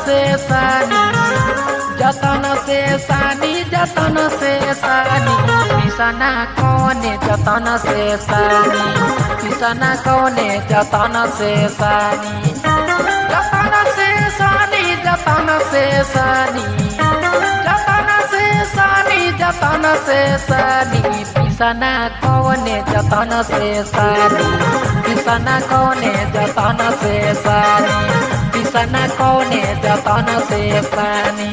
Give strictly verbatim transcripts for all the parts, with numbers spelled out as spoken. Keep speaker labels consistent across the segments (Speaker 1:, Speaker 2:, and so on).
Speaker 1: से सानी जतन से सानी जतन से सानी पिसना कौने जतन से सानी पिसना कौने जतन से सानी जतन से सानी जतन से सानी जतन से सानी जतन से सानी पिसना कौने जतन से सानी पिसना कौने जतन से सानी पिसना कौने जतन से सानी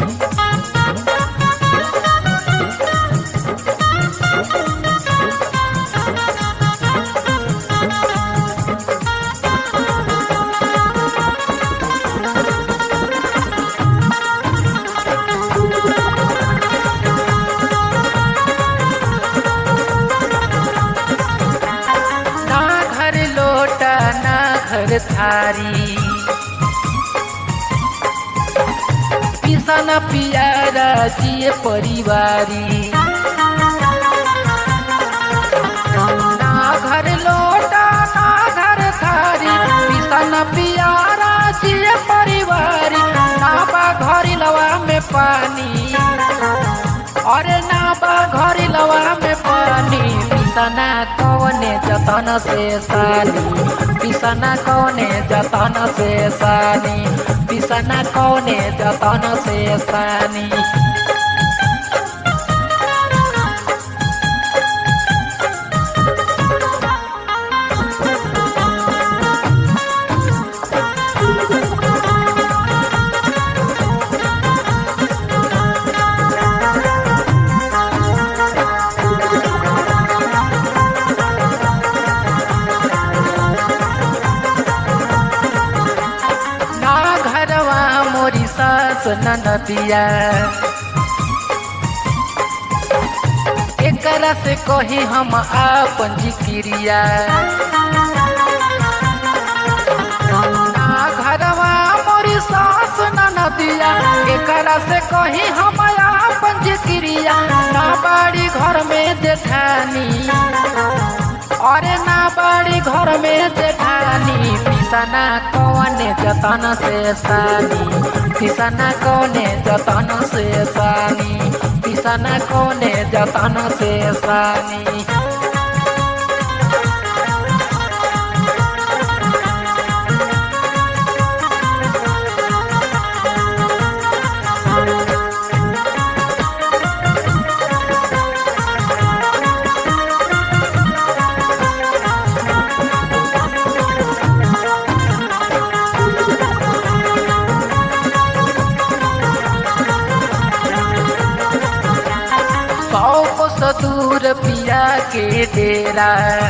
Speaker 1: घर थारी पिसना पियारा जिए परिवारी ना घर लोटा ना घर थारी पिसना पियारा जिए परिवारी ना बा घरी लवा में पानी अरे ना बा घरी लवा में पानी पिसना कौने जतन से सानी पिसना कौने जतन से सानी पिसना कौने जतन से सानी सास ननदिया एकरा से कही हम आपन जिक्रिया ना घरवा मोरी सास ननदिया एकरा से कही हम आपन जिक्रिया ना बाड़ी घर में जेठानी अरे ना बाड़ी घर में जेठानी पिसना कौने जतन से सानी पिसना कौने जतन से सानी पिसना कौने जतन से सानी दूर पिया के डेरा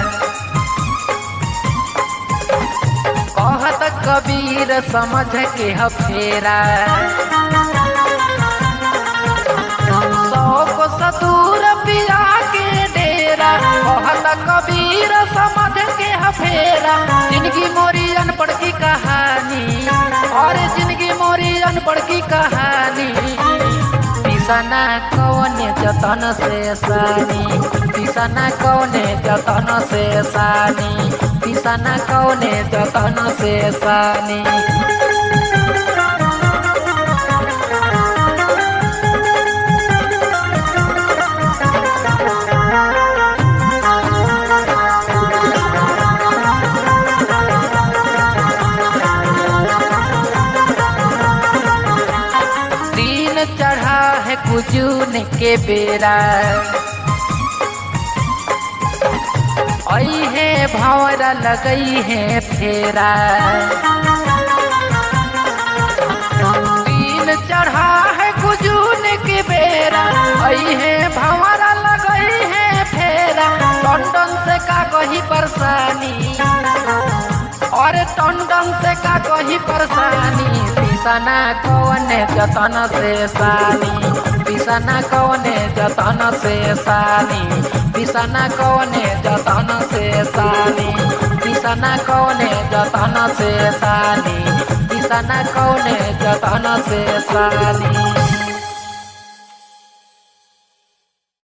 Speaker 1: कहत कबीर समझ के हफेरा सौ को सतूर पिया के डेरा कहत कबीर समझ के हफेरा जिंदगी मोरी अनपढ़ की कहानी और जिंदगी मोरी अनपढ़ की कहानी पिसना कौने जतन से सानी पिसना कौने जतन से सानी पिसना कौने जतन से सानी चढ़ा है कुजून के बेरा आई है भंवरा लगई है फेरा दिन चढ़ा है कुजून के बेरा आई है भंवरा लगई है फेरा टंडन से का कही परेशानी और टंडन से का कही परेशानी पिसना कौने जतन से सानी पिसना कौने जतन से सानी पिसना कौने जतन से सानी पिसना कौने जतन से सानी पिसना कौने जतन से सानी।